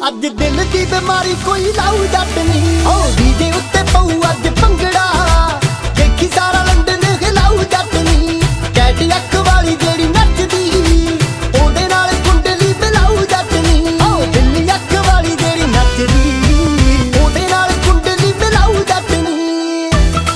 ਅੱਜ ਦਿਲ ਦੀ ਬਿਮਾਰੀ ਕੋਈ ਲਾਊ ਜੱਟ ਨਹੀਂ। ਓ ਡੀਜੇ ਉੱਤੇ ਪਊ ਅੱਜ ਭੰਗੜਾ, ਦੇਖੀ ਸਾਰਾ ਲੰਡਨ ਹਿਲਾਊ ਜੱਟ ਨਹੀਂ। ਕੈਟ ਅੱਖ ਵਾਲੀ ਜਿਹੜੀ ਨੱਚਦੀ, ਉਹਦੇ ਨਾਲ ਕੁੰਡਲੀ ਮਿਲਾਊ ਜੱਟ ਨਹੀਂ। ਓ ਬਿੱਲੀ ਅੱਖ ਵਾਲੀ ਜਿਹੜੀ ਨੱਚਦੀ, ਉਹਦੇ ਨਾਲ ਕੁੰਡਲੀ ਮਿਲਾਊ ਜੱਟ ਨਹੀਂ।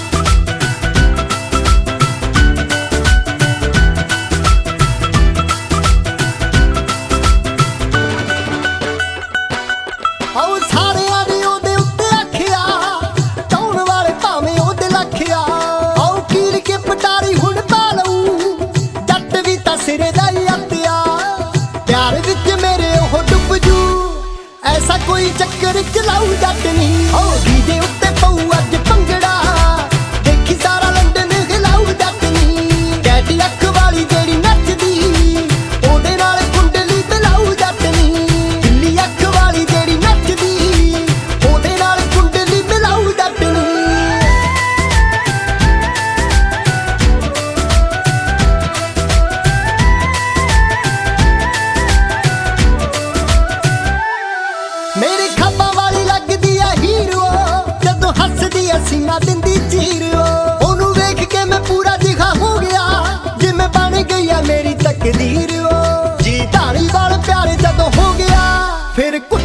ਆਓ ਸਾਰਿਆਂ ਨੇ ਉਹਦੇ ਉੱਤੇ ਆਖਿਆ, ਟਾਉਣ ਵਾਲੇ ਭਾਵੇਂ ਉਹਦੇ ਲੱਖਿਆ। ਆਓ ਕੀਲ ਕੇ ਪਟਾਰੀ ਹੁਣ ਪਾ ਲਊ, ਜੱਟ ਵੀ ਤਾਂ ਸਿਰੇ ਦਾ ਹੀ ਅੱਤਿਆ। ਪਿਆਰ ਵਿੱਚ ਮੇਰੇ ਉਹ ਡੁੱਬ ਜੂ, ਐਸਾ ਕੋਈ ਚੱਕਰ ਚਲਾਊ ਜੱਟ ਨਹੀਂ। ਆਓ ਡੀਜੇ ਉੱਤੇ ਪਊ ਅੱਜ ਭੰਗੜਾ, ਦੇਖੀ ਸਾਰਾ ਲੰਡਨ ਹਿਲਾਊ ਜੱਟ ਨਹੀਂ। ਕੈਟ ਅੱਖ ਵਾਲੀ ਜਿਹੜੀ ਨੱਚਦੀ, ਉਹਦੇ ਨਾਲ ਕੁੰਡਲੀ ਮਿਲਾਊ ਜੱਟ ਨਹੀਂ। ਬਿੱਲੀ ਅੱਖ ਵਾਲੀ ਜਿਹੜੀ ਨੱਚਦੀ, ਉਹਦੇ ਨਾਲ ਕੁੰਡਲੀ ਮਿਲਾਊ ਜੱਟ ਨਹੀਂ। ਮੇਰੀ ਖੱਬਾਂ ਵਾਲੀ ਲੱਗਦੀ ਆ ਹੀਰੋ, ਜਦੋਂ ਹੱਸਦੀ ਆ ਸੀਨਾ ਦਿੰਦੀ ਚੀਰ। ਉਹਨੂੰ ਵੇਖ ਕੇ ਮੈਂ ਪੂਰਾ ਜਿਹਾ ਹੋ ਗਿਆ, ਜਿਵੇਂ ਬਣ ਗਈ ਆ ਮੇਰੀ ਤਕਦੀਰ। ਜੀ ਧਾਲੀਵਾਲ ਪਿਆਰ ਜਦੋਂ ਹੋ ਗਿਆ, ਫਿਰ